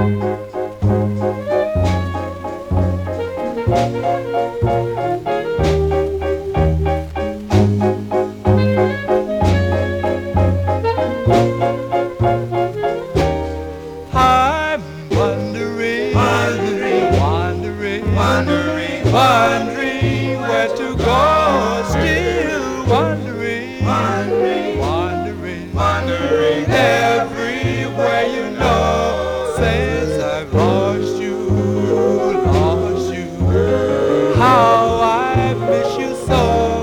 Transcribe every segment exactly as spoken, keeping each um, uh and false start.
I'm wondering, Wondering, wondering, wondering, wondering where to go. Still wondering, wondering, wondering, wondering everywhere you know. Since I've lost you, lost you, how I miss you so.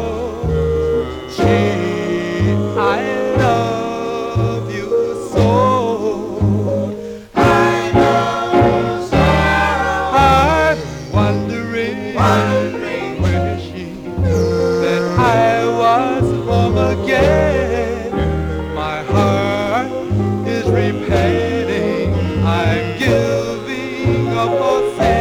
Gee, I love you so. I'm wondering, wondering, wishing that I was home again. My heart is repenting. I'm giving up on sin.